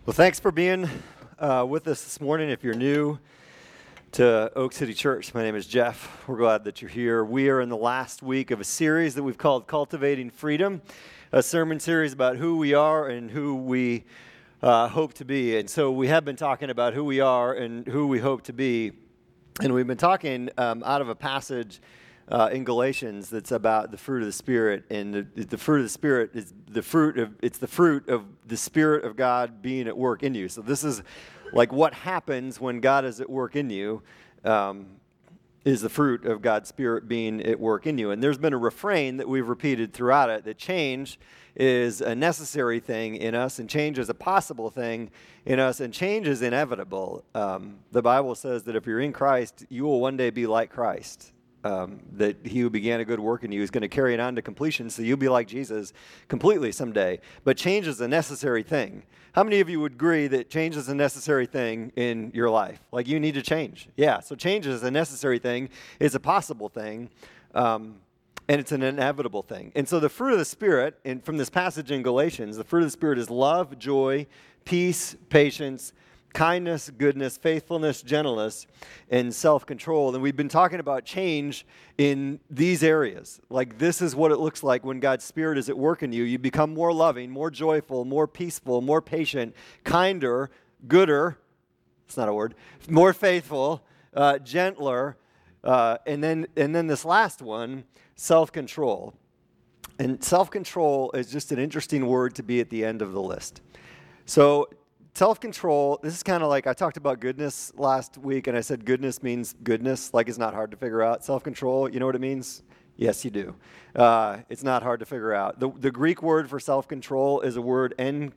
Well, thanks for being with us this morning. If you're new to Oak City Church, my name is Jeff. We're glad that you're here. We are in the last week of a series that we've called Cultivating Freedom, a sermon series about who we are and who we hope to be. And so we have been talking about who we are and who we hope to be. And we've been talking out of a passage in Galatians that's about the fruit of the Spirit, and the fruit of the Spirit is the fruit of the Spirit of God being at work in you. So this is like what happens when God is at work in you, is the fruit of God's Spirit being at work in you. And there's been a refrain that we've repeated throughout it, that change is a necessary thing in us, and change is a possible thing in us, and change is inevitable. The Bible says that if you're in Christ, you will one day be like Christ. That he who began a good work in you is going to carry it on to completion, so you'll be like Jesus completely someday. But change is a necessary thing. How many of you would agree that change is a necessary thing in your life? Like, you need to change. Yeah, so change is a necessary thing. It's a possible thing. And it's an inevitable thing. And so the fruit of the Spirit, and from this passage in Galatians, the fruit of the Spirit is love, joy, peace, patience, kindness, goodness, faithfulness, gentleness, and self-control. And we've been talking about change in these areas. Like, this is what it looks like when God's Spirit is at work in you. You become more loving, more joyful, more peaceful, more patient, kinder, gooder, it's not a word, more faithful, gentler, and then this last one, self-control. And self-control is just an interesting word to be at the end of the list. So self-control, this is kind of like, I talked about goodness last week, and I said goodness means goodness, like it's not hard to figure out. Self-control, you know what it means? Yes, you do. It's not hard to figure out. The Greek word for self-control is a word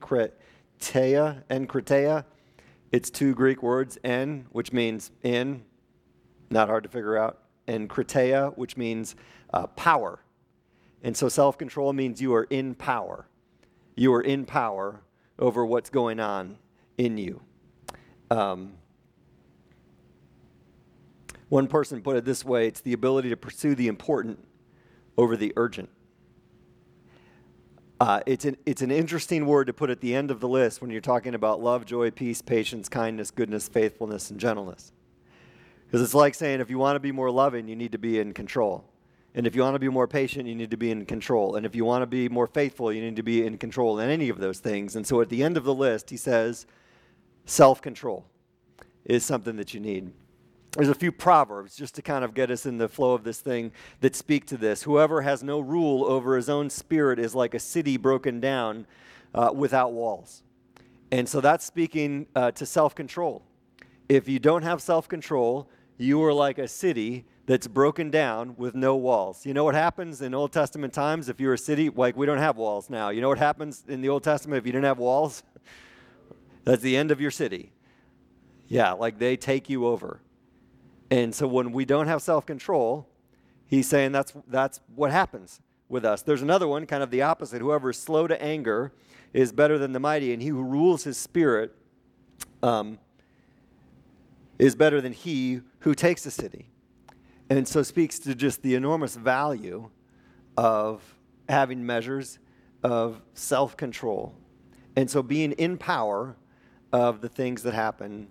enkrateia. It's two Greek words, en, which means in, not hard to figure out, and krateia, which means power. And so self-control means you are in power. You are in power over what's going on in you. One person put it this way: it's the ability to pursue the important over the urgent. It's an interesting word to put at the end of the list when you're talking about love, joy, peace, patience, kindness, goodness, faithfulness, and gentleness. Because it's like saying, if you want to be more loving, you need to be in control. And if you want to be more patient, you need to be in control. And if you want to be more faithful, you need to be in control in any of those things. And so at the end of the list, he says, self-control is something that you need. There's a few proverbs just to kind of get us in the flow of this thing that speak to this. Whoever has no rule over his own spirit is like a city broken down without walls. And so that's speaking to self-control. If you don't have self-control, you are like a city that's broken down with no walls. You know what happens in Old Testament times if you're a city? Like, we don't have walls now. You know what happens in the Old Testament if you didn't have walls? That's the end of your city. Yeah, like they take you over. And so when we don't have self-control, he's saying that's what happens with us. There's another one, kind of the opposite. Whoever is slow to anger is better than the mighty, and he who rules his spirit is better than he who takes a city. And so speaks to just the enormous value of having measures of self-control. And so being in power of the things that happen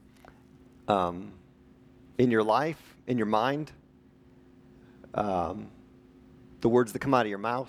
in your life, in your mind, the words that come out of your mouth,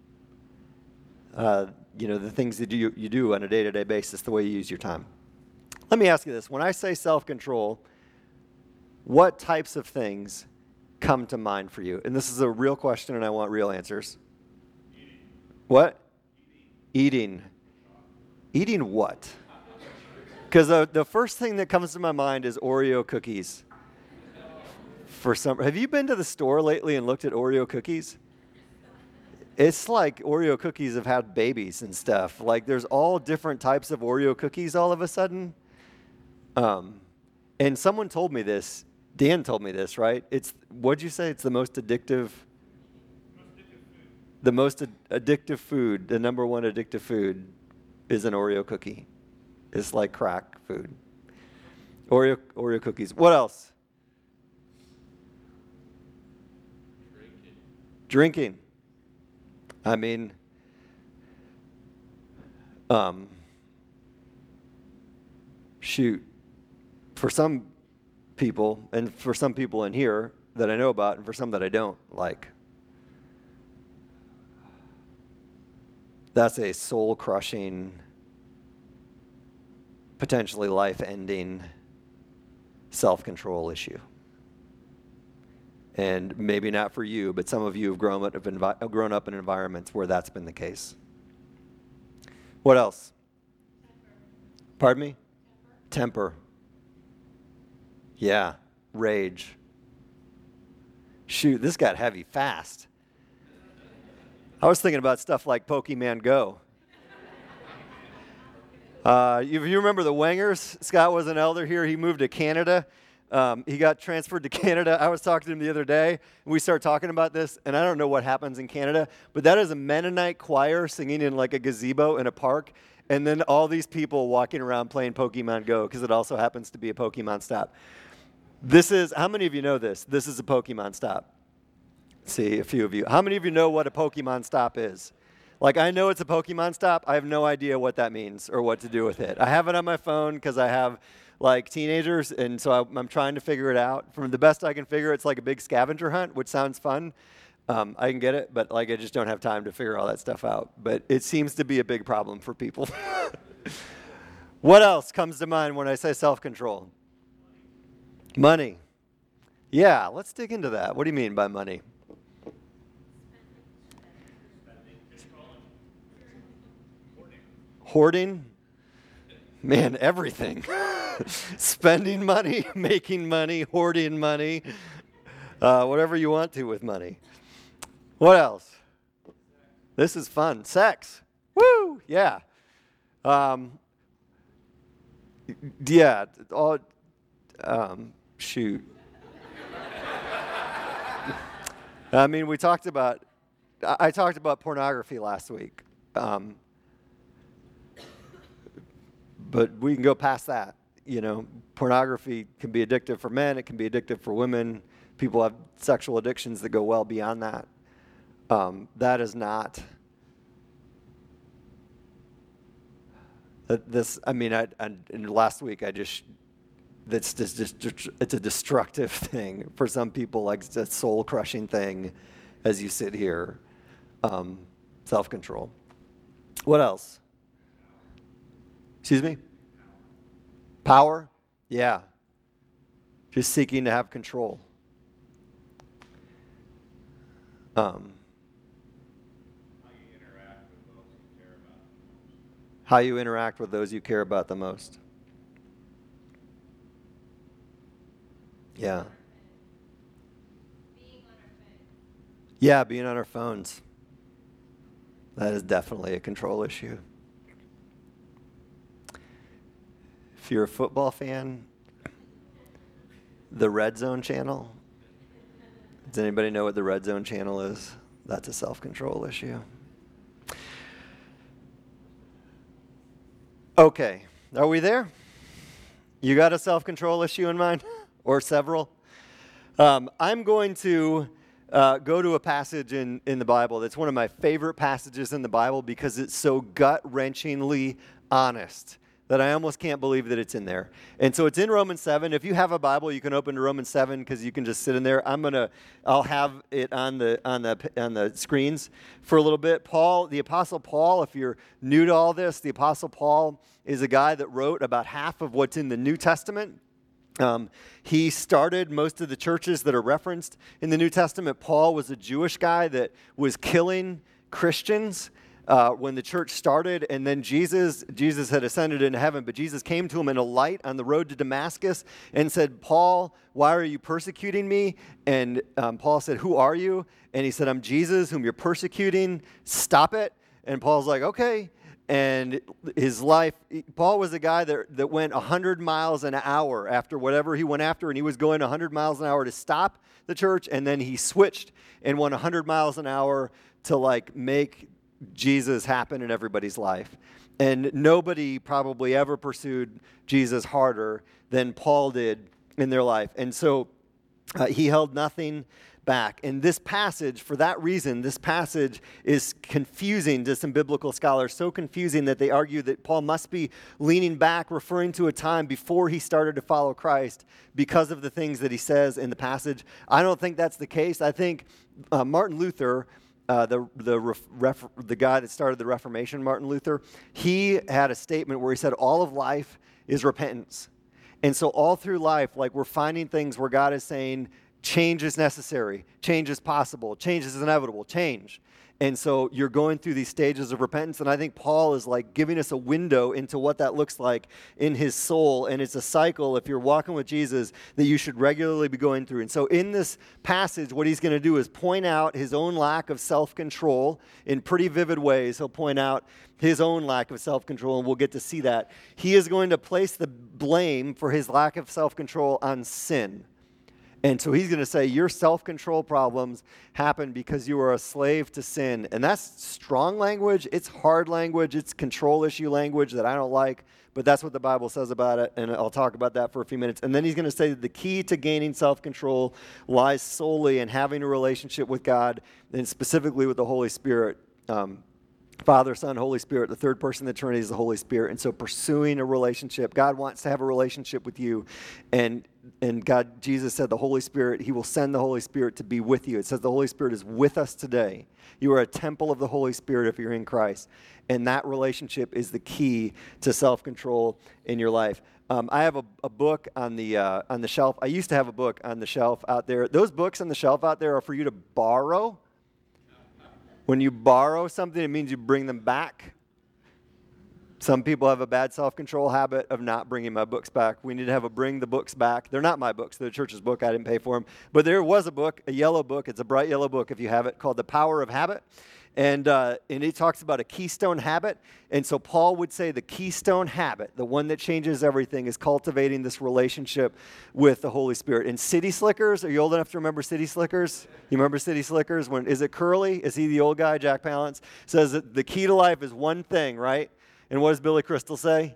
the things that you do on a day-to-day basis, the way you use your time. Let me ask you this. When I say self-control, what types of things come to mind for you? And this is a real question, and I want real answers. Eating. What? Eating. Eating what? Because the first thing that comes to my mind is Oreo cookies. Have you been to the store lately and looked at Oreo cookies? It's like Oreo cookies have had babies and stuff. Like, there's all different types of Oreo cookies all of a sudden. And someone told me this. Dan told me this, right? What'd you say? It's the most addictive? The most addictive food, the number one addictive food is an Oreo cookie. It's like crack food. Oreo cookies. What else? Drinking. I mean, shoot, for some people, and for some people in here that I know about, and for some that I don't, like, that's a soul-crushing, potentially life-ending self-control issue. And maybe not for you, but some of you have grown up in environments where that's been the case. What else? Pardon me? Temper. Yeah, rage. Shoot, this got heavy fast. I was thinking about stuff like Pokemon Go. If you remember the Wangers, Scott was an elder here. He moved to Canada. He got transferred to Canada. I was talking to him the other day, and we started talking about this, and I don't know what happens in Canada, but that is a Mennonite choir singing in like a gazebo in a park, and then all these people walking around playing Pokemon Go, because it also happens to be a Pokemon stop. How many of you know this? This is a Pokemon stop. See, a few of you. How many of you know what a Pokemon stop is? Like, I know it's a Pokemon stop. I have no idea what that means or what to do with it. I have it on my phone because I have, like, teenagers, and so I'm trying to figure it out. From the best I can figure, it's like a big scavenger hunt, which sounds fun. I can get it, but, like, I just don't have time to figure all that stuff out. But it seems to be a big problem for people. What else comes to mind when I say self-control? Money. Yeah, let's dig into that. What do you mean by money? Hoarding? Man, everything. Spending money, making money, hoarding money, whatever you want to with money. What else? This is fun. Sex. Woo! Yeah. Yeah. Shoot. I mean, I talked about pornography last week. But we can go past that. You know, pornography can be addictive for men. It can be addictive for women. People have sexual addictions that go well beyond that. That is not this. I mean, last week it's a destructive thing for some people. Like, it's a soul-crushing thing as you sit here. Self-control. What else? Excuse me? Power? Yeah. Just seeking to have control. How you interact with those you care about the most. Yeah. Yeah, being on our phones. That is definitely a control issue. If you're a football fan, the Red Zone channel. Does anybody know what the Red Zone channel is? That's a self-control issue. Okay, are we there? You got a self-control issue in mind? Or several? I'm going to go to a passage in the Bible that's one of my favorite passages in the Bible because it's so gut-wrenchingly honest that I almost can't believe that it's in there. And so it's in Romans 7. If you have a Bible, you can open to Romans 7 because you can just sit in there. I'll have it on the screens for a little bit. Paul, the Apostle Paul, if you're new to all this, the Apostle Paul is a guy that wrote about half of what's in the New Testament. He started most of the churches that are referenced in the New Testament. Paul was a Jewish guy that was killing Christians when the church started, and then Jesus had ascended into heaven, but Jesus came to him in a light on the road to Damascus and said, "Paul, why are you persecuting me?" And Paul said, "Who are you?" And he said, "I'm Jesus, whom you're persecuting. Stop it." And Paul's like, "Okay." And his life, Paul was a guy that went 100 miles an hour after whatever he went after, and he was going 100 miles an hour to stop the church, and then he switched and went 100 miles an hour to, like, make Jesus happen in everybody's life. And nobody probably ever pursued Jesus harder than Paul did in their life. And so he held nothing back. And this passage, for that reason, this passage is confusing to some biblical scholars, so confusing that they argue that Paul must be leaning back, referring to a time before he started to follow Christ because of the things that he says in the passage. I don't think that's the case. I think Martin Luther, the guy that started the Reformation, Martin Luther, he had a statement where he said all of life is repentance. And so all through life, like, we're finding things where God is saying, change is necessary, change is possible, change is inevitable, change. And so you're going through these stages of repentance, and I think Paul is like giving us a window into what that looks like in his soul, and it's a cycle, if you're walking with Jesus, that you should regularly be going through. And so in this passage, what he's going to do is point out his own lack of self-control in pretty vivid ways. He'll point out his own lack of self-control, and we'll get to see that. He is going to place the blame for his lack of self-control on sin. And so he's going to say your self-control problems happen because you are a slave to sin. And that's strong language. It's hard language. It's control issue language that I don't like. But that's what the Bible says about it. And I'll talk about that for a few minutes. And then he's going to say that the key to gaining self-control lies solely in having a relationship with God, and specifically with the Holy Spirit. Father, Son, Holy Spirit, the third person of the Trinity is the Holy Spirit. And so pursuing a relationship, God wants to have a relationship with you. And God, Jesus said the Holy Spirit, he will send the Holy Spirit to be with you. It says the Holy Spirit is with us today. You are a temple of the Holy Spirit if you're in Christ. And that relationship is the key to self-control in your life. I have a book on the shelf. I used to have a book on the shelf out there. Those books on the shelf out there are for you to borrow. When you borrow something, it means you bring them back. Some people have a bad self-control habit of not bringing my books back. We need to have a bring the books back. They're not my books. They're the church's book. I didn't pay for them. But there was a book, a yellow book. It's a bright yellow book if you have it, called The Power of Habit. And it talks about a keystone habit. And so Paul would say the keystone habit, the one that changes everything, is cultivating this relationship with the Holy Spirit. And City Slickers, are you old enough to remember City Slickers? You remember City Slickers? Is it Curly? Is he the old guy, Jack Palance? Says that the key to life is one thing, right? And what does Billy Crystal say?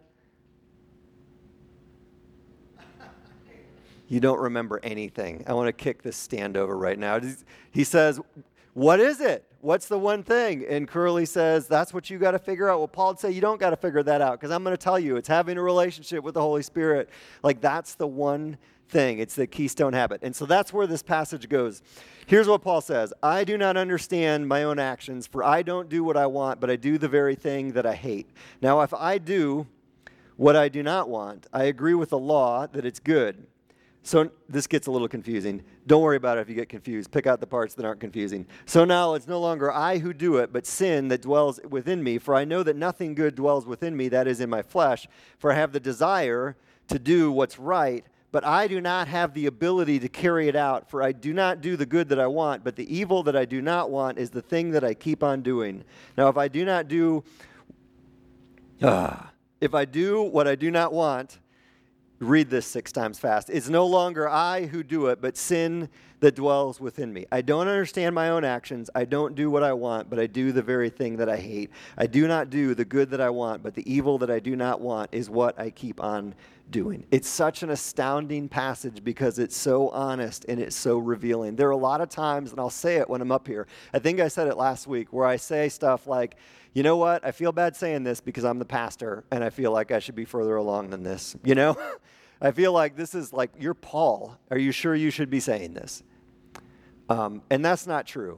You don't remember anything. I want to kick this stand over right now. He says, what is it? What's the one thing? And Curly says, that's what you got to figure out. Well, Paul would say, you don't got to figure that out, because I'm going to tell you, it's having a relationship with the Holy Spirit. Like, that's the one thing. It's the keystone habit. And so that's where this passage goes. Here's what Paul says. I do not understand my own actions, for I don't do what I want, but I do the very thing that I hate. Now, if I do what I do not want, I agree with the law that it's good. So this gets a little confusing. Don't worry about it if you get confused. Pick out the parts that aren't confusing. So now it's no longer I who do it, but sin that dwells within me. For I know that nothing good dwells within me, that is in my flesh. For I have the desire to do what's right, but I do not have the ability to carry it out. For I do not do the good that I want, but the evil that I do not want is the thing that I keep on doing. Now if I do what I do not want, read this 6 times fast. It's no longer I who do it, but sin that dwells within me. I don't understand my own actions. I don't do what I want, but I do the very thing that I hate. I do not do the good that I want, but the evil that I do not want is what I keep on doing. It's such an astounding passage because it's so honest and it's so revealing. There are a lot of times, and I'll say it when I'm up here, I think I said it last week, where I say stuff like, you know what, I feel bad saying this because I'm the pastor and I feel like I should be further along than this, you know? I feel like this is like, you're Paul. Are you sure you should be saying this? And that's not true.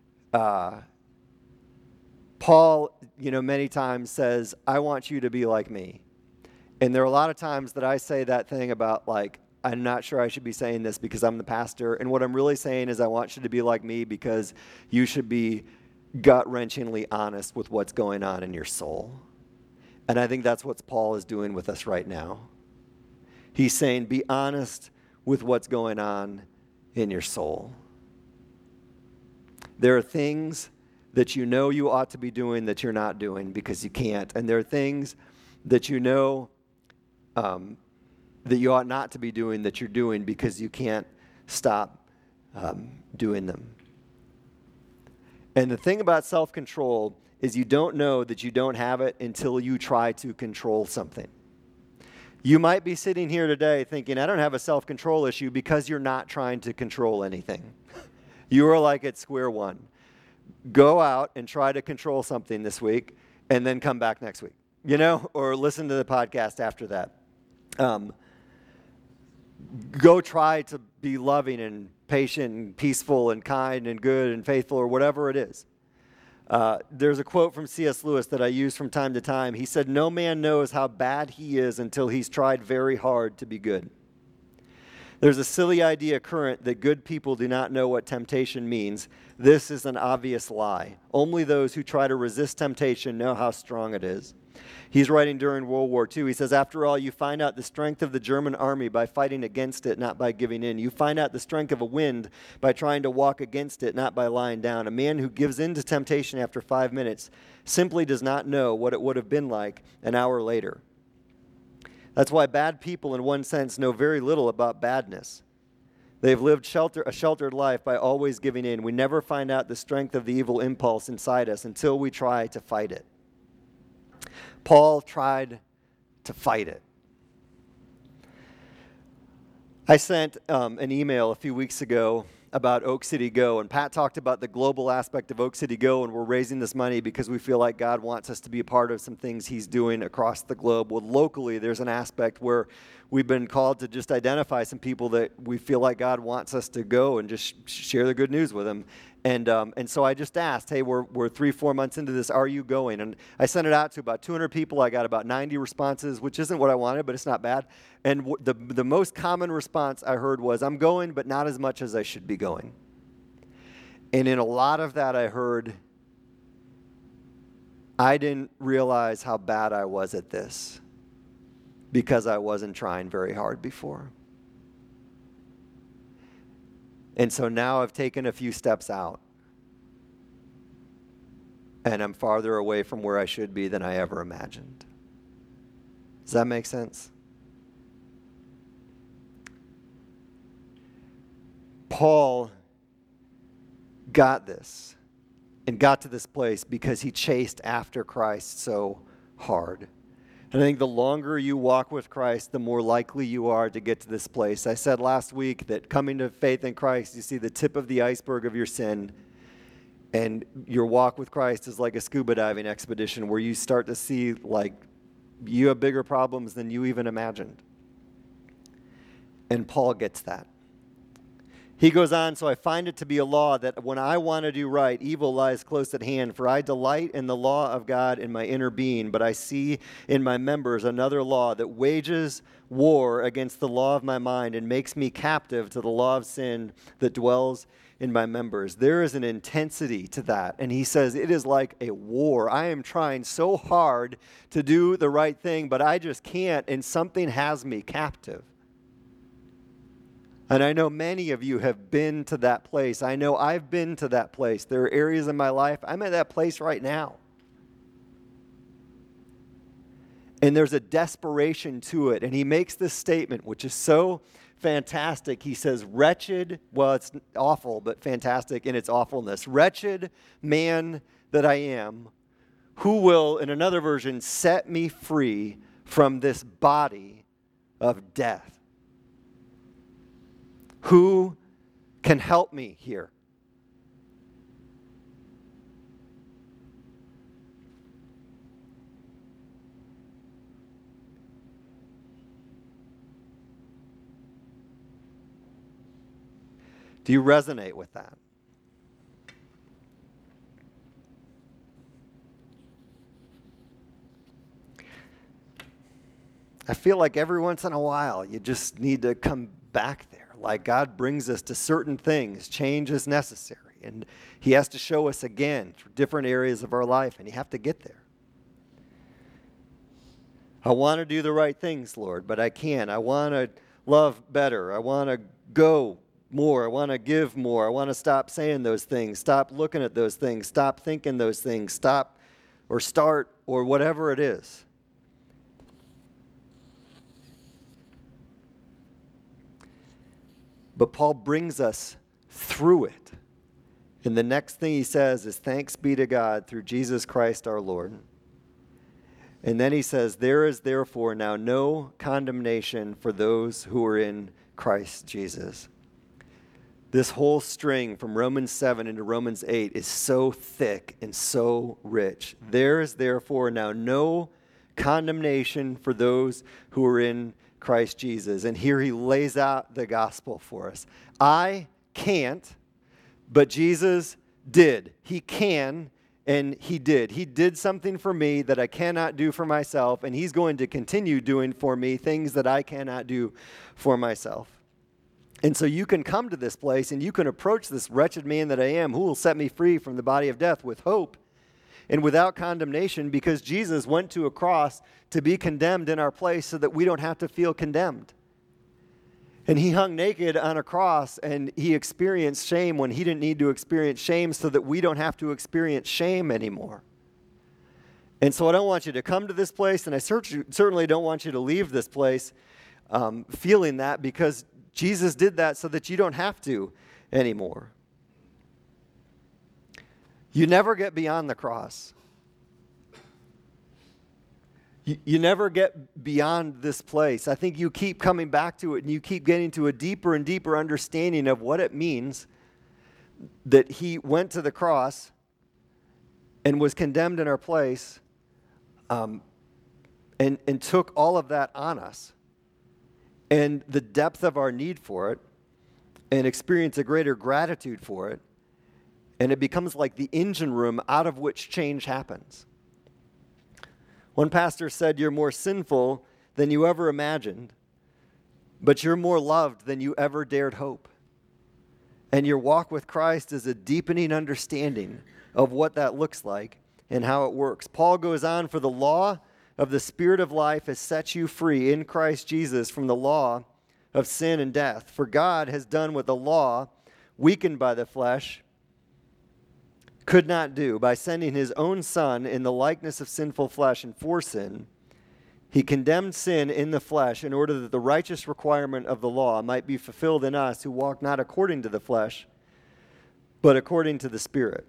Paul, many times says, I want you to be like me. And there are a lot of times that I say that thing about, like, I'm not sure I should be saying this because I'm the pastor. And what I'm really saying is I want you to be like me because you should be gut-wrenchingly honest with what's going on in your soul. And I think that's what Paul is doing with us right now. He's saying, be honest with what's going on in your soul. There are things that you know you ought to be doing that you're not doing because you can't. And there are things that you know that you ought not to be doing that you're doing because you can't stop doing them. And the thing about self-control is you don't know that you don't have it until you try to control something. You might be sitting here today thinking, I don't have a self-control issue because you're not trying to control anything. You are like at square one. Go out and try to control something this week and then come back next week, or listen to the podcast after that. Go try to be loving and patient and peaceful and kind and good and faithful or whatever it is. There's a quote from C.S. Lewis that I use from time to time. He said, "No man knows how bad he is until he's tried very hard to be good." There's a silly idea current that good people do not know what temptation means. This is an obvious lie. Only those who try to resist temptation know how strong it is. He's writing during World War II. He says, "After all, you find out the strength of the German army by fighting against it, not by giving in. You find out the strength of a wind by trying to walk against it, not by lying down. A man who gives in to temptation after 5 minutes simply does not know what it would have been like an hour later." That's why bad people, in one sense, know very little about badness. They've lived a sheltered life by always giving in. We never find out the strength of the evil impulse inside us until we try to fight it. Paul tried to fight it. I sent an email a few weeks ago about Oak City Go, and Pat talked about the global aspect of Oak City Go, and we're raising this money because we feel like God wants us to be a part of some things he's doing across the globe. Well, locally, there's an aspect where we've been called to just identify some people that we feel like God wants us to go and just share the good news with them. And so I just asked, hey, we're 3-4 months into this, are you going? And I sent it out to about 200 people. I got about 90 responses, which isn't what I wanted, but it's not bad. And the most common response I heard was, I'm going, but not as much as I should be going. And in a lot of that I heard, I didn't realize how bad I was at this because I wasn't trying very hard before. And so now I've taken a few steps out. And I'm farther away from where I should be than I ever imagined. Does that make sense? Paul got this and got to this place because he chased after Christ so hard. And I think the longer you walk with Christ, the more likely you are to get to this place. I said last week that coming to faith in Christ, you see the tip of the iceberg of your sin. And your walk with Christ is like a scuba diving expedition where you start to see like you have bigger problems than you even imagined. And Paul gets that. He goes on, so I find it to be a law that when I want to do right, evil lies close at hand. For I delight in the law of God in my inner being, but I see in my members another law that wages war against the law of my mind and makes me captive to the law of sin that dwells in my members. There is an intensity to that. And he says it is like a war. I am trying so hard to do the right thing, but I just can't, and something has me captive. And I know many of you have been to that place. I know I've been to that place. There are areas in my life, I'm at that place right now. And there's a desperation to it. And he makes this statement, which is so fantastic. He says, wretched, well, it's awful, but fantastic in its awfulness. Wretched man that I am, who will, in another version, set me free from this body of death? Who can help me here? Do you resonate with that? I feel like every once in a while you just need to come back there. Like God brings us to certain things. Change is necessary. And he has to show us again through different areas of our life, and you have to get there. I want to do the right things, Lord, but I can't. I want to love better. I want to go more. I want to give more. I want to stop saying those things. Stop looking at those things. Stop thinking those things. Stop or start or whatever it is. But Paul brings us through it. And the next thing he says is, thanks be to God through Jesus Christ our Lord. And then he says, there is therefore now no condemnation for those who are in Christ Jesus. This whole string from Romans 7 into Romans 8 is so thick and so rich. There is therefore now no condemnation for those who are in Christ Jesus. And here he lays out the gospel for us. I can't, but Jesus did. He can, and he did. He did something for me that I cannot do for myself, and he's going to continue doing for me things that I cannot do for myself. And so you can come to this place and you can approach this wretched man that I am, who will set me free from the body of death, with hope and without condemnation, because Jesus went to a cross to be condemned in our place so that we don't have to feel condemned. And he hung naked on a cross, and he experienced shame when he didn't need to experience shame, so that we don't have to experience shame anymore. And so I don't want you to come to this place, and I certainly don't want you to leave this place feeling that, because Jesus did that so that you don't have to anymore. You never get beyond the cross. You never get beyond this place. I think you keep coming back to it, and you keep getting to a deeper and deeper understanding of what it means that he went to the cross and was condemned in our place, and took all of that on us, and the depth of our need for it, and experience a greater gratitude for it, and it becomes like the engine room out of which change happens. One pastor said, "You're more sinful than you ever imagined, but you're more loved than you ever dared hope." And your walk with Christ is a deepening understanding of what that looks like and how it works. Paul goes on, "For the law of the Spirit of life has set you free in Christ Jesus from the law of sin and death. For God has done what the law, weakened by the flesh, could not do. By sending his own Son in the likeness of sinful flesh and for sin, he condemned sin in the flesh in order that the righteous requirement of the law might be fulfilled in us who walk not according to the flesh, but according to the Spirit."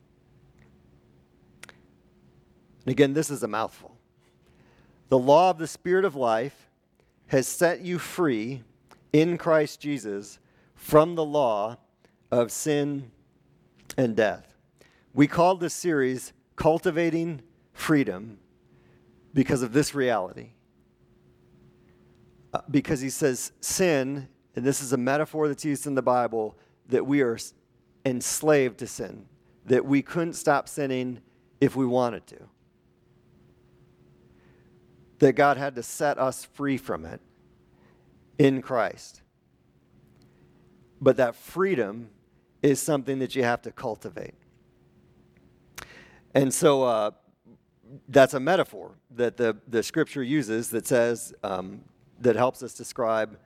And again, this is a mouthful. The law of the Spirit of life has set you free in Christ Jesus from the law of sin and death. We called this series Cultivating Freedom because of this reality. Because he says sin, and this is a metaphor that's used in the Bible, that we are enslaved to sin, that we couldn't stop sinning if we wanted to. That God had to set us free from it in Christ. But that freedom is something that you have to cultivate. And so that's a metaphor that the Scripture uses that says, that helps us describe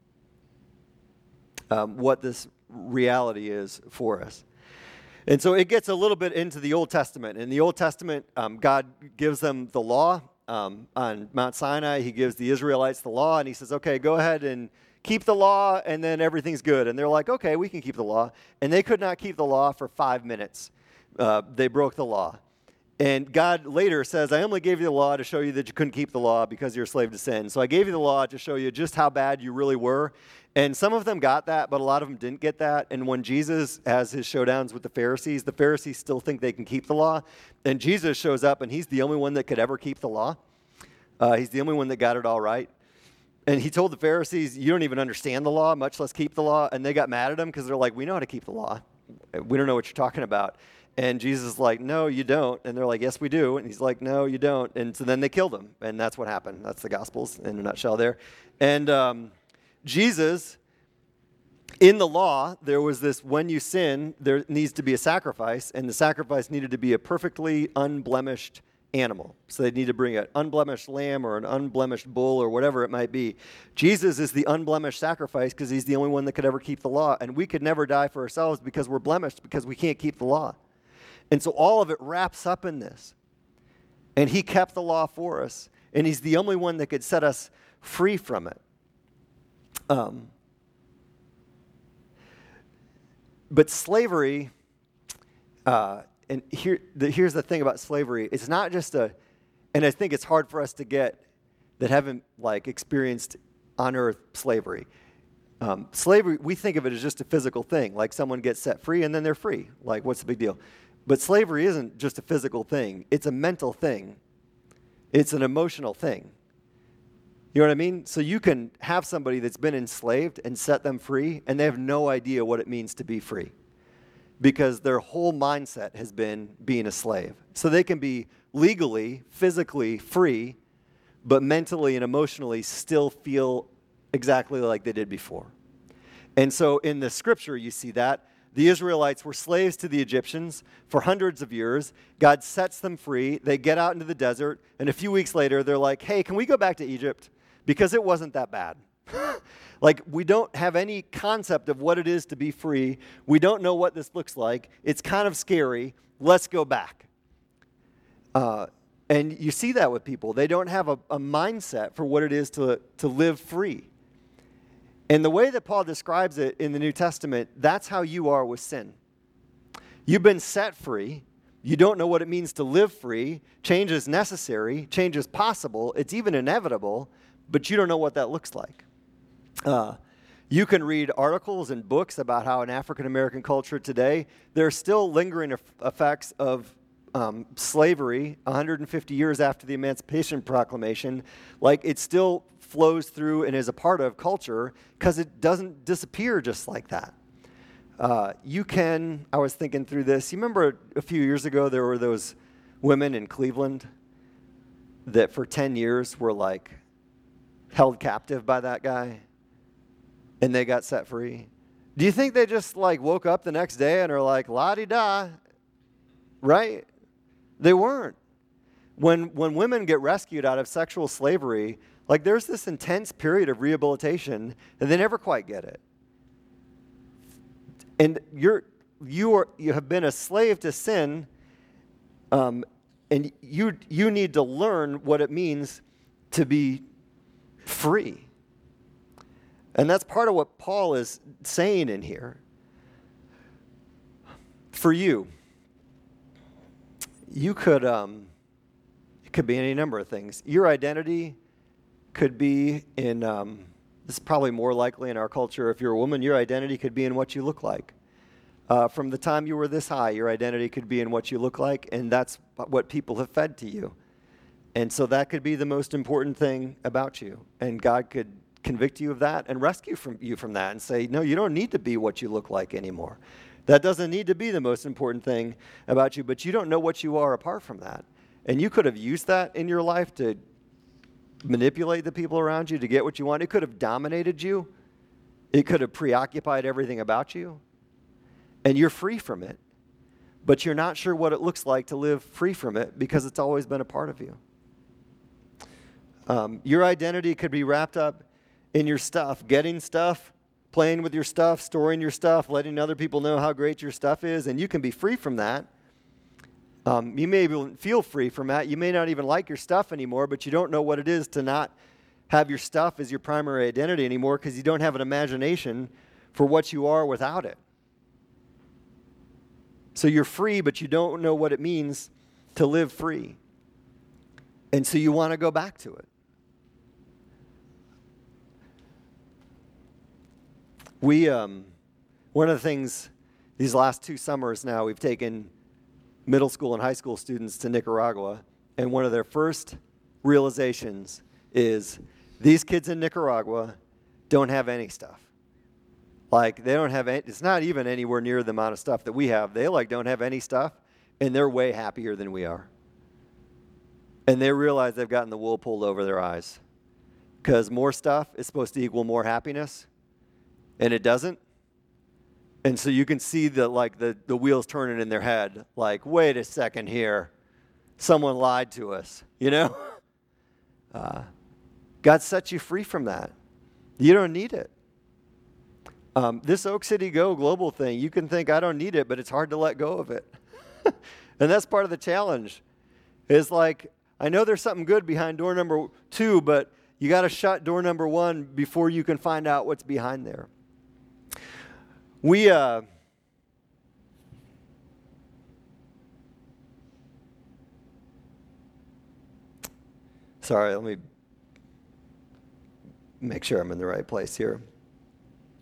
what this reality is for us. And so it gets a little bit into the Old Testament. In the Old Testament, God gives them the law. On Mount Sinai, he gives the Israelites the law, and he says, "Okay, go ahead and keep the law, and then everything's good." And they're like, "Okay, we can keep the law." And they could not keep the law for 5 minutes. They broke the law. And God later says, "I only gave you the law to show you that you couldn't keep the law because you're a slave to sin. So I gave you the law to show you just how bad you really were." And some of them got that, but a lot of them didn't get that. And when Jesus has his showdowns with the Pharisees still think they can keep the law. And Jesus shows up, and he's the only one that could ever keep the law. He's the only one that got it all right. And he told the Pharisees, "You don't even understand the law, much less keep the law." And they got mad at him because they're like, "We know how to keep the law. We don't know what you're talking about." And Jesus is like, "No, you don't." And they're like, "Yes, we do." And he's like, "No, you don't." And so then they killed him. And that's what happened. That's the Gospels in a nutshell there. And Jesus, in the law, there was this, when you sin, there needs to be a sacrifice. And the sacrifice needed to be a perfectly unblemished animal. So they need to bring an unblemished lamb or an unblemished bull or whatever it might be. Jesus is the unblemished sacrifice because he's the only one that could ever keep the law. And we could never die for ourselves because we're blemished, because we can't keep the law. And so all of it wraps up in this. And he kept the law for us. And he's the only one that could set us free from it. But slavery, and here's the thing about slavery. It's not just and I think it's hard for us to get that haven't experienced on earth slavery. Slavery, we think of it as just a physical thing, like someone gets set free and then they're free. Like, what's the big deal? But slavery isn't just a physical thing. It's a mental thing. It's an emotional thing. You know what I mean? So you can have somebody that's been enslaved and set them free, and they have no idea what it means to be free because their whole mindset has been being a slave. So they can be legally, physically free, but mentally and emotionally still feel exactly like they did before. And so in the scripture, you see that. The Israelites were slaves to the Egyptians for hundreds of years. God sets them free. They get out into the desert, and a few weeks later, they're like, hey, can we go back to Egypt? Because it wasn't that bad. Like, we don't have any concept of what it is to be free. We don't know what this looks like. It's kind of scary. Let's go back. And you see that with people. They don't have a mindset for what it is to live free. And the way that Paul describes it in the New Testament, that's how you are with sin. You've been set free. You don't know what it means to live free. Change is necessary. Change is possible. It's even inevitable, but you don't know what that looks like. You can read articles and books about how in African American culture today, there are still lingering effects of slavery 150 years after the Emancipation Proclamation. Like, it still flows through and is a part of culture because it doesn't disappear just like that. I was thinking through this. You remember a few years ago there were those women in Cleveland that for 10 years were like held captive by that guy and they got set free? Do you think they just like woke up the next day and are like, la-di-da, right? They weren't. When women get rescued out of sexual slavery, like there's this intense period of rehabilitation and they never quite get it. And you have been a slave to sin, and you need to learn what it means to be free. And that's part of what Paul is saying in here. For you could, it could be any number of things. Your identity could be in, this is probably more likely in our culture. If you're a woman, your identity could be in what you look like. From the time you were this high, your identity could be in what you look like, and that's what people have fed to you. And so that could be the most important thing about you. And God could convict you of that and rescue you from that and say, no, you don't need to be what you look like anymore. That doesn't need to be the most important thing about you, but you don't know what you are apart from that. And you could have used that in your life to manipulate the people around you to get what you want. It could have dominated you. It could have preoccupied everything about you. And you're free from it. But you're not sure what it looks like to live free from it because it's always been a part of you. Your identity could be wrapped up in your stuff, getting stuff, playing with your stuff, storing your stuff, letting other people know how great your stuff is, and you can be free from that. You may even feel free from that. You may not even like your stuff anymore, but you don't know what it is to not have your stuff as your primary identity anymore because you don't have an imagination for what you are without it. So you're free, but you don't know what it means to live free. And so you want to go back to it. One of the things, these last 2 summers now, we've taken middle school and high school students to Nicaragua, and one of their first realizations is these kids in Nicaragua don't have any stuff. Like, they don't have any, it's not even anywhere near the amount of stuff that we have. They, like, don't have any stuff, and they're way happier than we are. And they realize they've gotten the wool pulled over their eyes. Because more stuff is supposed to equal more happiness, and it doesn't. And so you can see the wheels turning in their head, like, wait a second here. Someone lied to us, you know? God sets you free from that. You don't need it. This Oak City Go global thing, you can think, I don't need it, but it's hard to let go of it. And that's part of the challenge. It's like, I know there's something good behind door number 2, but you got to shut door number 1 before you can find out what's behind there. Sorry, let me make sure I'm in the right place here.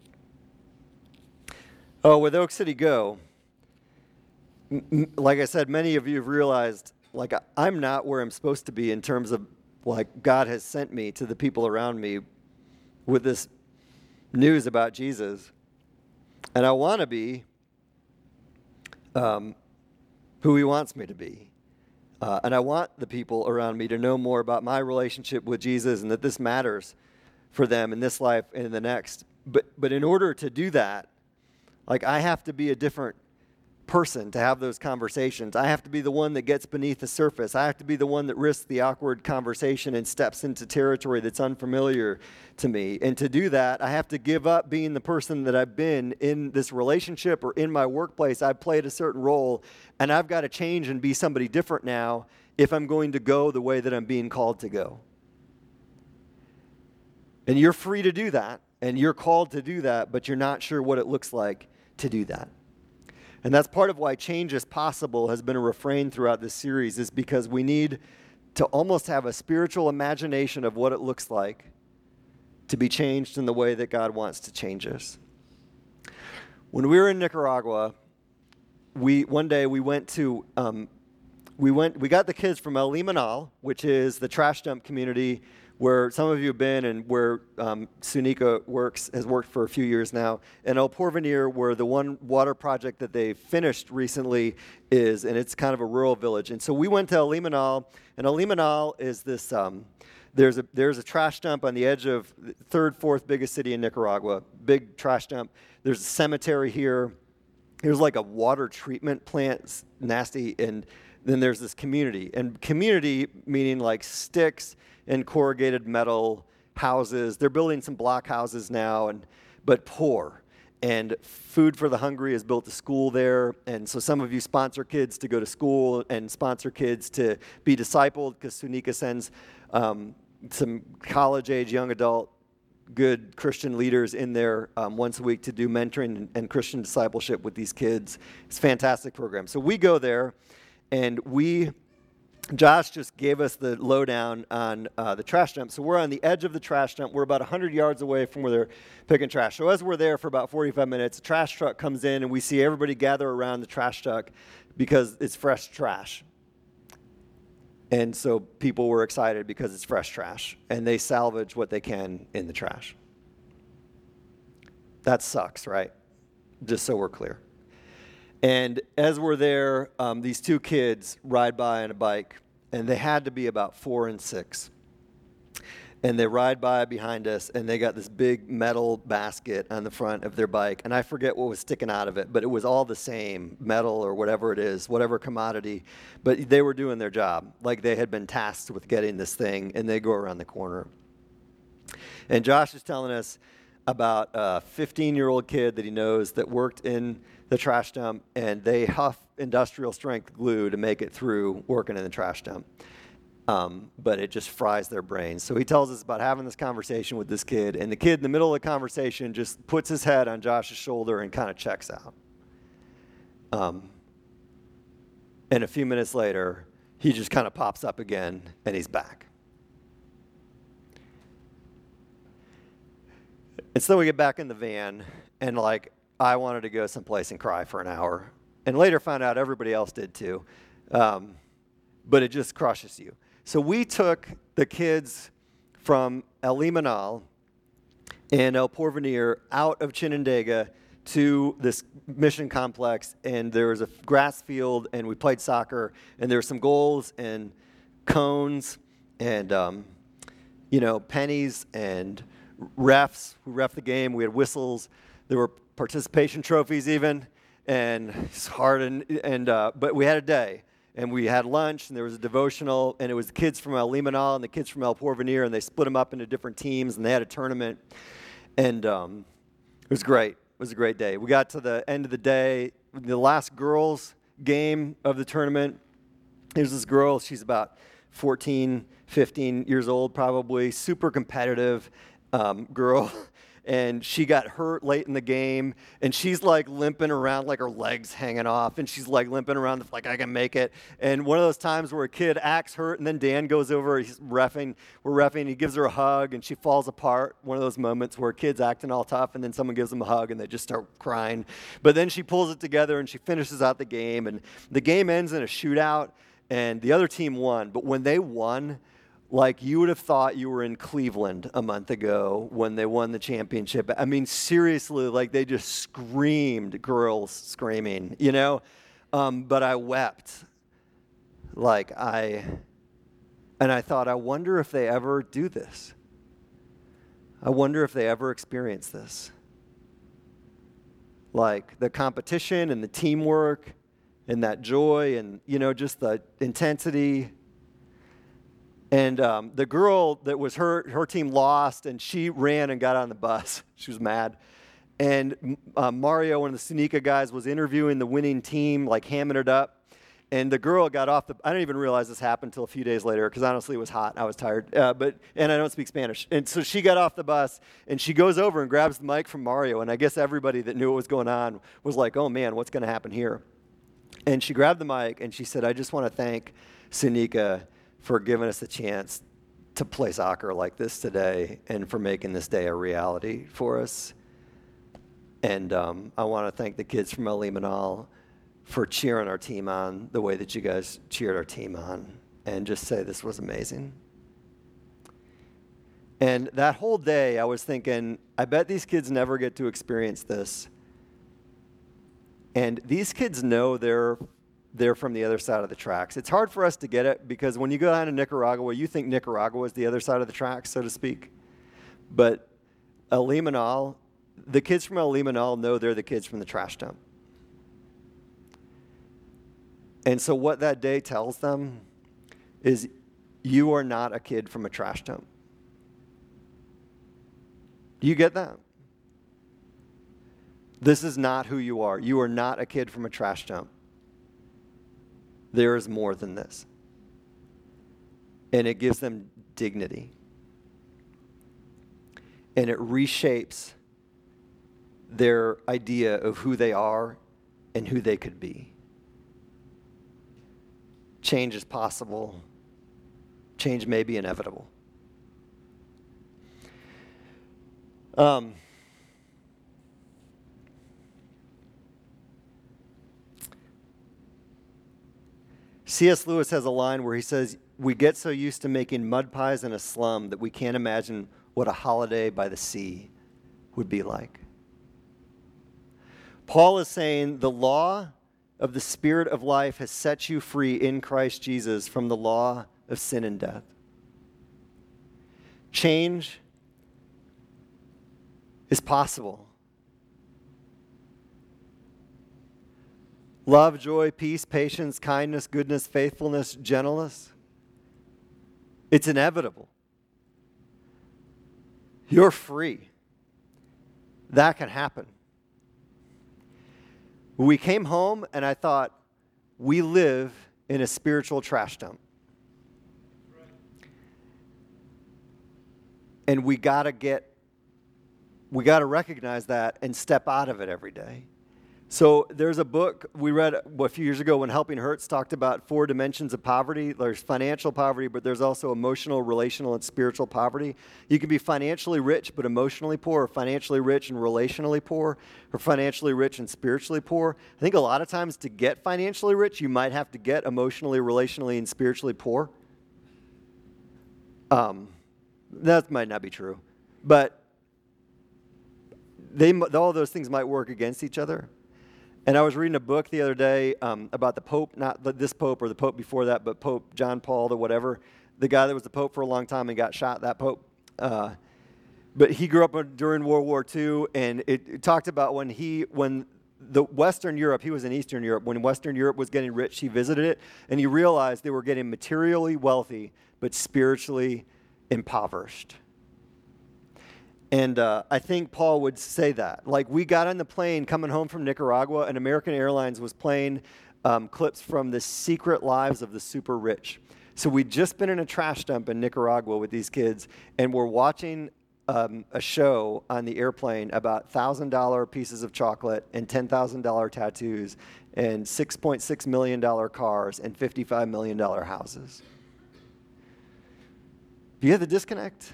Oh, with Oak City Go, like I said, many of you have realized, like, I'm not where I'm supposed to be in terms of, like, God has sent me to the people around me with this news about Jesus. And I want to be who he wants me to be. And I want the people around me to know more about my relationship with Jesus and that this matters for them in this life and in the next. But in order to do that, like, I have to be a different person to have those conversations. I have to be the one that gets beneath the surface. I have to be the one that risks the awkward conversation and steps into territory that's unfamiliar to me. And to do that, I have to give up being the person that I've been in this relationship or in my workplace. I've played a certain role, and I've got to change and be somebody different now if I'm going to go the way that I'm being called to go. And you're free to do that, and you're called to do that, but you're not sure what it looks like to do that. And that's part of why change is possible has been a refrain throughout this series, is because we need to almost have a spiritual imagination of what it looks like to be changed in the way that God wants to change us. When we were in Nicaragua, one day we got the kids from El Limonal, which is the trash dump community where some of you have been and where Sunika has worked for a few years now, and El Porvenir, where the one water project that they finished recently is, and it's kind of a rural village. And so we went to El Limonal, and El Limonal is this, there's a trash dump on the edge of the third, fourth biggest city in Nicaragua, big trash dump. There's a cemetery here. There's like a water treatment plant, it's nasty, and then there's this community. And community meaning like sticks and corrugated metal houses. They're building some block houses now, but poor. And Food for the Hungry has built a school there. And so some of you sponsor kids to go to school and sponsor kids to be discipled, because Sunika sends some college-age, young adult, good Christian leaders in there once a week to do mentoring and Christian discipleship with these kids. It's a fantastic program. So we go there, and Josh just gave us the lowdown on the trash dump. So we're on the edge of the trash dump. We're about 100 yards away from where they're picking trash. So as we're there for about 45 minutes, a trash truck comes in, and we see everybody gather around the trash truck because it's fresh trash. And so people were excited because it's fresh trash, and they salvage what they can in the trash. That sucks, right? Just so we're clear. And as we're there, these two kids ride by on a bike, and they had to be about 4 and 6. And they ride by behind us, and they got this big metal basket on the front of their bike. And I forget what was sticking out of it, but it was all the same, metal or whatever it is, whatever commodity. But they were doing their job, like they had been tasked with getting this thing, and they go around the corner. And Josh is telling us about a 15-year-old kid that he knows that worked in the trash dump, and they huff industrial strength glue to make it through working in the trash dump. But it just fries their brains. So he tells us about having this conversation with this kid, and the kid in the middle of the conversation just puts his head on Josh's shoulder and kind of checks out. And a few minutes later, he just kind of pops up again, and he's back. And so we get back in the van, and I wanted to go someplace and cry for an hour. And later found out everybody else did too. But it just crushes you. So we took the kids from El Limonal and El Porvenir out of Chinandega to this mission complex, and there was a grass field, and we played soccer, and there were some goals and cones and pennies and refs who ref the game. We had whistles. There were participation trophies even, and it's hard. But we had a day. And we had lunch, and there was a devotional, and it was the kids from El Limonal and the kids from El Porvenir, and they split them up into different teams, and they had a tournament. And it was great. It was a great day. We got to the end of the day, the last girls' game of the tournament. There's this girl. She's about 14, 15 years old probably, super competitive girl. and she got hurt late in the game, and she's like limping around, like her legs hanging off, and she's like limping around like, I can make it. And one of those times where a kid acts hurt, and then Dan goes over, we're reffing, he gives her a hug, and she falls apart. One of those moments where a kid's acting all tough, and then someone gives them a hug, and they just start crying. But then she pulls it together, and she finishes out the game, and the game ends in a shootout, and the other team won. But when they won, like you would have thought you were in Cleveland a month ago when they won the championship. I mean, seriously, like they just screamed, girls screaming, you know? But I wept. And I thought, I wonder if they ever do this. I wonder if they ever experience this. Like the competition and the teamwork and that joy and, you know, just the intensity. And the girl that was her team lost, and she ran and got on the bus. She was mad. And Mario, one of the Seneca guys, was interviewing the winning team, like hamming it up. And the girl got off I didn't even realize this happened until a few days later, because honestly it was hot. I was tired. And I don't speak Spanish. And so she got off the bus, and she goes over and grabs the mic from Mario. And I guess everybody that knew what was going on was like, oh, man, what's going to happen here? And she grabbed the mic, and she said, I just want to thank Seneca for giving us a chance to play soccer like this today and for making this day a reality for us. And I want to thank the kids from El Limonal for cheering our team on the way that you guys cheered our team on, and just say this was amazing. And that whole day I was thinking, I bet these kids never get to experience this. And these kids know they're from the other side of the tracks. It's hard for us to get it because when you go down to Nicaragua, you think Nicaragua is the other side of the tracks, so to speak. But El Limonal, the kids from El Limonal know they're the kids from the trash dump. And so what that day tells them is you are not a kid from a trash dump. Do you get that? This is not who you are. You are not a kid from a trash dump. There is more than this. And it gives them dignity. And it reshapes their idea of who they are and who they could be. Change is possible. Change may be inevitable. C.S. Lewis has a line where he says, we get so used to making mud pies in a slum that we can't imagine what a holiday by the sea would be like. Paul is saying the law of the Spirit of life has set you free in Christ Jesus from the law of sin and death. Change is possible. Love, joy, peace, patience, kindness, goodness, faithfulness, gentleness. It's inevitable. You're free. That can happen. We came home and I thought, we live in a spiritual trash dump. And we got to recognize that and step out of it every day. So there's a book we read a few years ago when Helping Hurts talked about 4 dimensions of poverty. There's financial poverty, but there's also emotional, relational, and spiritual poverty. You can be financially rich but emotionally poor, or financially rich and relationally poor, or financially rich and spiritually poor. I think a lot of times to get financially rich, you might have to get emotionally, relationally, and spiritually poor. That might not be true. But all those things might work against each other. And I was reading a book the other day about the Pope, not this Pope or the Pope before that, but Pope John Paul or whatever, the guy that was the Pope for a long time and got shot, that Pope. But he grew up during World War II, and it talked about when the Western Europe, he was in Eastern Europe, when Western Europe was getting rich, he visited it, and he realized they were getting materially wealthy, but spiritually impoverished. And I think Paul would say that. Like, we got on the plane coming home from Nicaragua, and American Airlines was playing clips from The Secret Lives of the Super Rich. So we'd just been in a trash dump in Nicaragua with these kids, and we're watching a show on the airplane about $1,000 pieces of chocolate and $10,000 tattoos and $6.6 million cars and $55 million houses. Do you have the disconnect?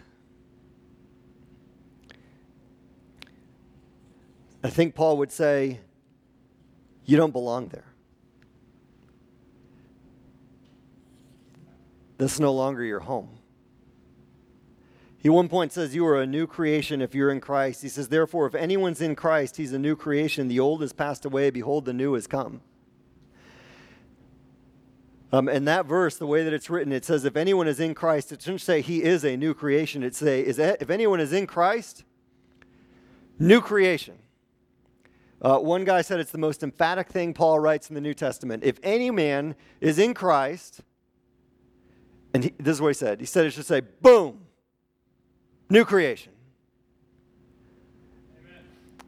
I think Paul would say, you don't belong there. This is no longer your home. He at one point says, you are a new creation if you're in Christ. He says, therefore, if anyone's in Christ, he's a new creation. The old has passed away. Behold, the new has come. And that verse, the way that it's written, it says, if anyone is in Christ, it shouldn't say he is a new creation. It say, if anyone is in Christ, new creation. One guy said it's the most emphatic thing Paul writes in the New Testament. If any man is in Christ, and this is what he said. He said it should say, boom, new creation. Amen.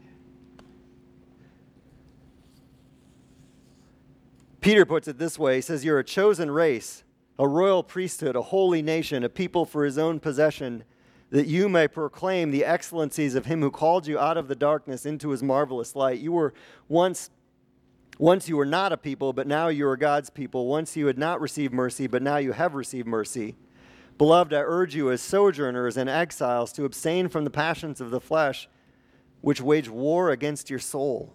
Peter puts it this way. He says, you're a chosen race, a royal priesthood, a holy nation, a people for his own possession, that you may proclaim the excellencies of him who called you out of the darkness into his marvelous light. You were once you were not a people, but now you are God's people. Once you had not received mercy, but now you have received mercy. Beloved, I urge you as sojourners and exiles to abstain from the passions of the flesh, which wage war against your soul.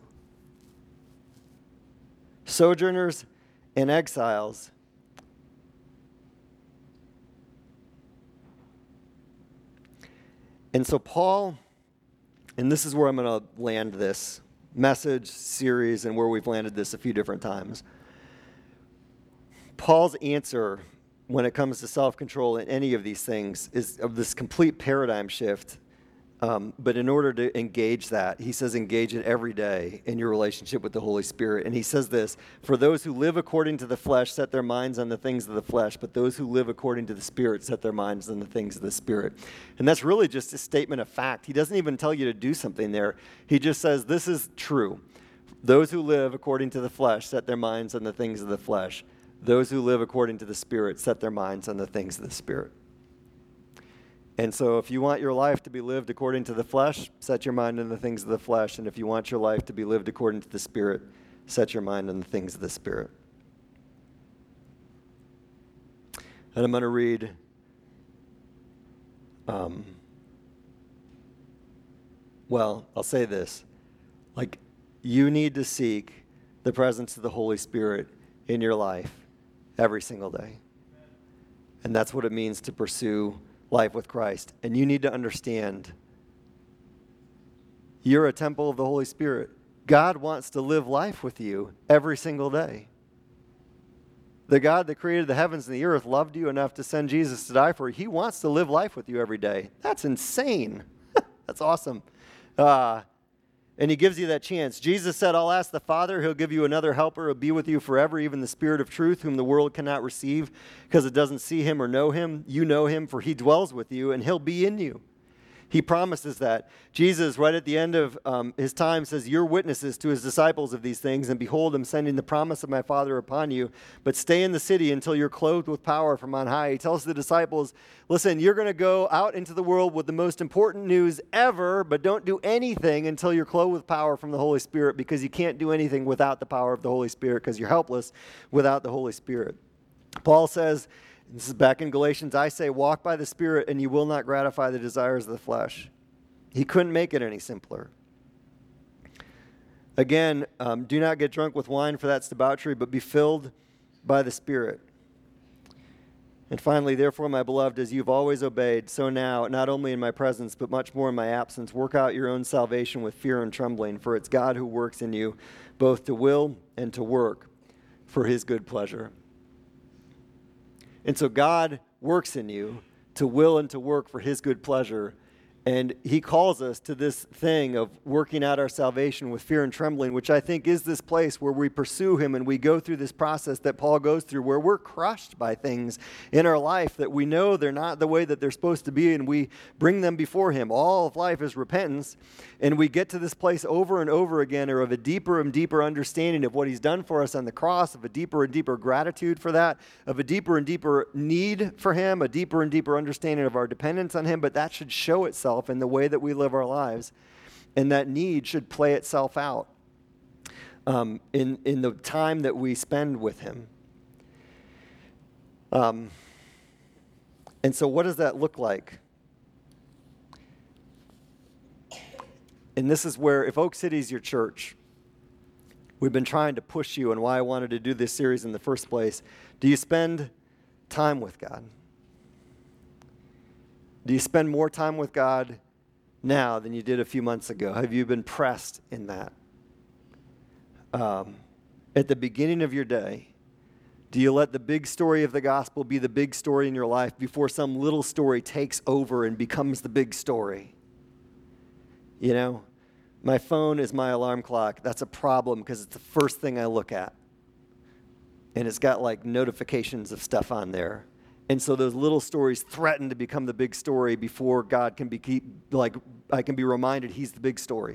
Sojourners and exiles. And so Paul, and this is where I'm going to land this message series and where we've landed this a few different times. Paul's answer when it comes to self-control in any of these things is of this complete paradigm shift. But in order to engage that, he says engage it every day in your relationship with the Holy Spirit. And he says this, for those who live according to the flesh set their minds on the things of the flesh, but those who live according to the Spirit set their minds on the things of the Spirit. And that's really just a statement of fact. He doesn't even tell you to do something there. He just says this is true. Those who live according to the flesh set their minds on the things of the flesh. Those who live according to the Spirit set their minds on the things of the Spirit. And so if you want your life to be lived according to the flesh, set your mind on the things of the flesh. And if you want your life to be lived according to the Spirit, set your mind on the things of the Spirit. And I'm going to read I'll say this. You need to seek the presence of the Holy Spirit in your life every single day. And that's what it means to pursue life with Christ. And you need to understand you're a temple of the Holy Spirit. God wants to live life with you every single day. The God that created the heavens and the earth loved you enough to send Jesus to die for you. He wants to live life with you every day. That's insane. That's awesome. And he gives you that chance. Jesus said, I'll ask the Father, he'll give you another helper, who'll be with you forever, even the Spirit of truth, whom the world cannot receive because it doesn't see him or know him. You know him, for he dwells with you, and he'll be in you. He promises that. Jesus, right at the end of his time, says, you're witnesses to his disciples of these things, and behold, I'm sending the promise of my Father upon you, but stay in the city until you're clothed with power from on high. He tells the disciples, listen, you're going to go out into the world with the most important news ever, but don't do anything until you're clothed with power from the Holy Spirit, because you can't do anything without the power of the Holy Spirit, because you're helpless without the Holy Spirit. Paul says, this is back in Galatians, I say, walk by the Spirit and you will not gratify the desires of the flesh. He couldn't make it any simpler. Again, do not get drunk with wine, for that's debauchery, but be filled by the Spirit. And finally, therefore, my beloved, as you've always obeyed, so now, not only in my presence, but much more in my absence, work out your own salvation with fear and trembling, for it's God who works in you, both to will and to work for his good pleasure. And so God works in you to will and to work for his good pleasure. And he calls us to this thing of working out our salvation with fear and trembling, which I think is this place where we pursue him and we go through this process that Paul goes through, where we're crushed by things in our life that we know they're not the way that they're supposed to be, and we bring them before him. All of life is repentance, and we get to this place over and over again, or of a deeper and deeper understanding of what he's done for us on the cross, of a deeper and deeper gratitude for that, of a deeper and deeper need for him, a deeper and deeper understanding of our dependence on him, but that should show itself itself in the way that we live our lives. And that need should play itself out in the time that we spend with him. And so what does that look like? And this is where, if Oak City is your church, we've been trying to push you, and why I wanted to do this series in the first place. Do you spend time with God? Do you spend more time with God now than you did a few months ago? Have you been pressed in that? At the beginning of your day, do you let the big story of the gospel be the big story in your life before some little story takes over and becomes the big story? You know, my phone is my alarm clock. That's a problem because it's the first thing I look at. And it's got like notifications of stuff on there. And so those little stories threaten to become the big story before God can I can be reminded he's the big story.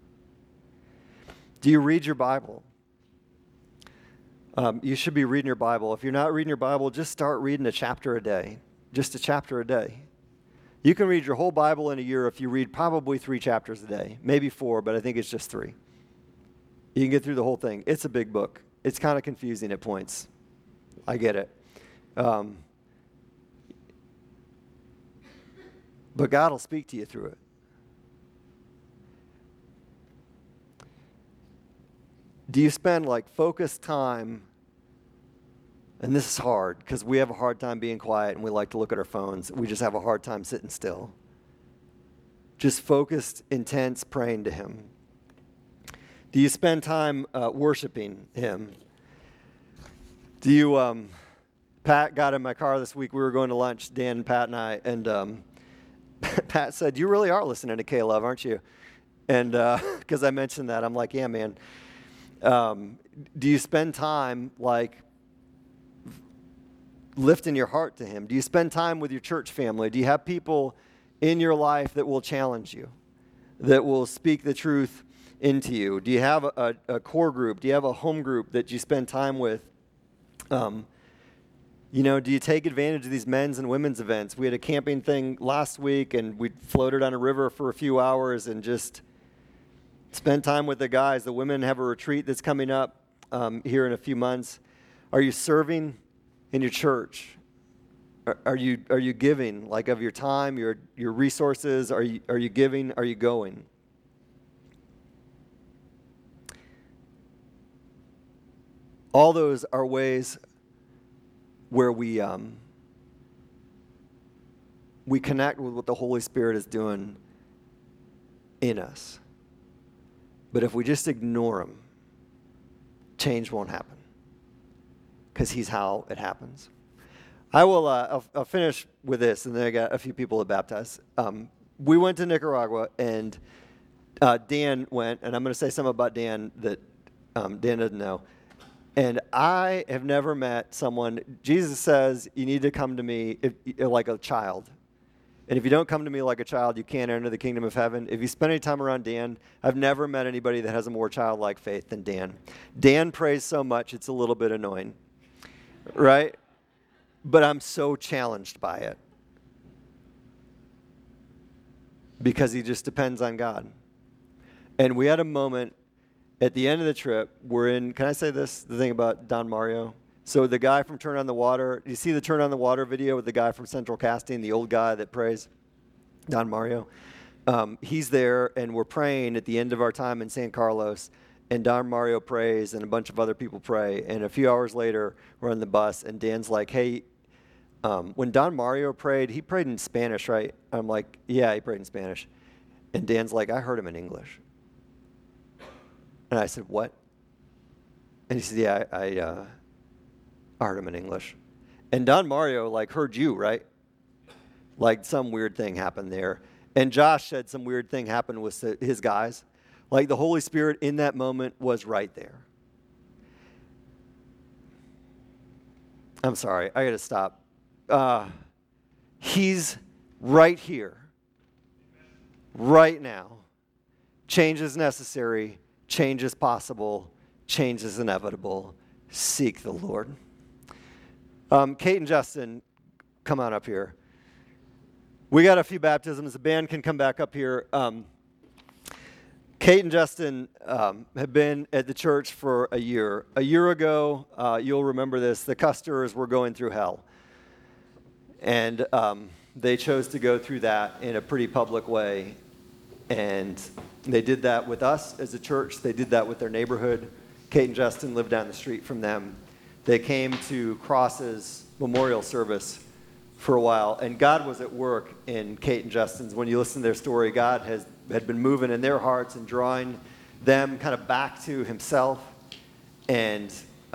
Do you read your Bible? You should be reading your Bible. If you're not reading your Bible, just start reading a chapter a day. Just a chapter a day. You can read your whole Bible in a year if you read probably 3 chapters a day. Maybe 4, but I think it's just 3. You can get through the whole thing. It's a big book. It's kind of confusing at points. I get it. But God will speak to you through it. Do you spend focused time, and this is hard because we have a hard time being quiet and we like to look at our phones. We just have a hard time sitting still. Just focused, intense praying to him. Do you spend time worshiping him? Do you, Pat got in my car this week. We were going to lunch, Dan, Pat, and I, and Pat said, "You really are listening to K-Love, aren't you?" And because I mentioned that, I'm like, "Yeah, man." Do you spend time lifting your heart to him? Do you spend time with your church family? Do you have people in your life that will challenge you, that will speak the truth into you? Do you have a core group? Do you have a home group that you spend time with? Do you take advantage of these men's and women's events? We had a camping thing last week, and we floated on a river for a few hours and just spend time with the guys. The women have a retreat that's coming up here in a few months. Are you serving in your church? Are you giving of your time, your resources? Are you giving? Are you going? All those are ways where we connect with what the Holy Spirit is doing in us. But if we just ignore him, change won't happen because he's how it happens. I will. I'll finish with this, and then I got a few people to baptize. We went to Nicaragua, and Dan went, and I'm going to say something about Dan that Dan doesn't know. And I have never met someone. Jesus says you need to come to me like a child. And if you don't come to me like a child, you can't enter the kingdom of heaven. If you spend any time around Dan, I've never met anybody that has a more childlike faith than Dan. Dan prays so much, it's a little bit annoying, right? But I'm so challenged by it because he just depends on God. And we had a moment at the end of the trip. Can I say this? The thing about Don Mario? So the guy from Turn on the Water, you see the Turn on the Water video with the guy from Central Casting, the old guy that prays, Don Mario? He's there, and we're praying at the end of our time in San Carlos, and Don Mario prays, and a bunch of other people pray, and a few hours later, we're on the bus, and Dan's like, "Hey, when Don Mario prayed, he prayed in Spanish, right?" I'm like, "Yeah, he prayed in Spanish." And Dan's like, "I heard him in English." And I said, "What?" And he said, "Yeah, I heard him in English." And Don Mario heard you, right? Some weird thing happened there. And Josh said some weird thing happened with his guys. The Holy Spirit in that moment was right there. I'm sorry, I got to stop. He's right here, right now. Change is necessary. Change is possible. Change is inevitable. Seek the Lord. Kate and Justin, come on up here. We got a few baptisms. The band can come back up here. Kate and Justin have been at the church for a year. A year ago, you'll remember this, the Custers were going through hell. And they chose to go through that in a pretty public way. And they did that with us as a church. They did that with their neighborhood. Kate and Justin lived down the street from them. They came to Cross's memorial service for a while, and God was at work in Kate and Justin's. When you listen to their story, God had been moving in their hearts and drawing them kind of back to himself. And,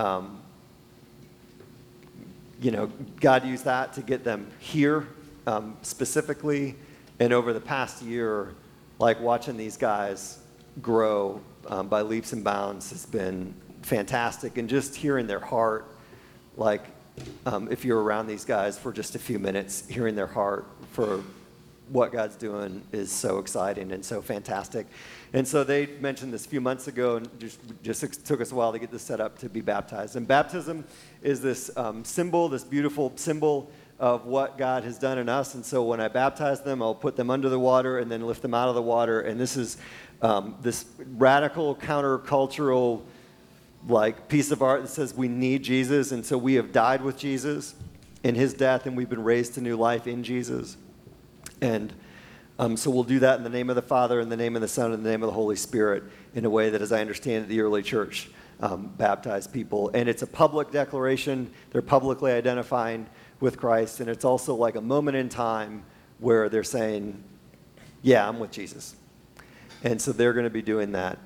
God used that to get them here specifically. And over the past year, like watching these guys grow by leaps and bounds has been fantastic. And just hearing their heart, like, if you're around these guys for just a few minutes, hearing their heart for what God's doing is so exciting and so fantastic. And so they mentioned this a few months ago, and just took us a while to get this set up to be baptized. And baptism is this symbol, this beautiful symbol of what God has done in us. And so when I baptize them, I'll put them under the water and then lift them out of the water. And this is this radical countercultural piece of art that says we need Jesus, and so we have died with Jesus in his death, and we've been raised to new life in Jesus. And so we'll do that in the name of the Father, in the name of the Son, and in the name of the Holy Spirit, in a way that, as I understand it, the early church baptized people. And it's a public declaration. They're publicly identifying with Christ, and it's also like a moment in time where they're saying, yeah, I'm with Jesus. And so they're going to be doing that.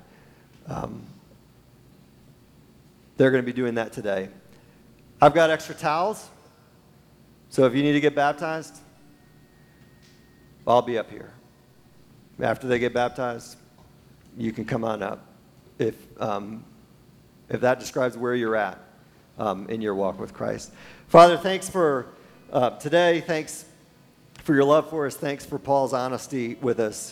They're going to be doing that today. I've got extra towels, so if you need to get baptized, I'll be up here. After they get baptized, you can come on up. If that describes where you're at in your walk with Christ. Father, thanks for today. Thanks for your love for us. Thanks for Paul's honesty with us.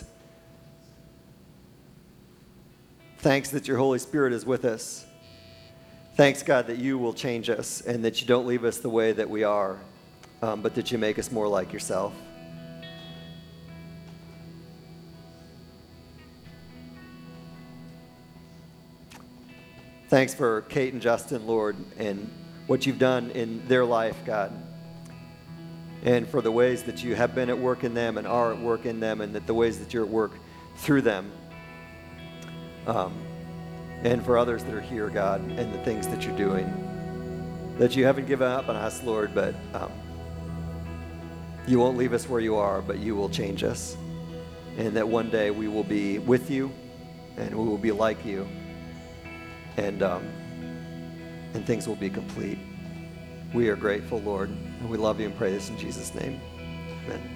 Thanks that your Holy Spirit is with us. Thanks, God, that you will change us and that you don't leave us the way that we are, but that you make us more like yourself. Thanks for Kate and Justin, Lord, and what you've done in their life, God, and for the ways that you have been at work in them and are at work in them, and that the ways that you're at work through them. And for others that are here, God, and the things that you're doing, that you haven't given up on us, Lord, but you won't leave us where you are, but you will change us, and that one day we will be with you, and we will be like you, and things will be complete. We are grateful, Lord, and we love you and pray this in Jesus' name. Amen.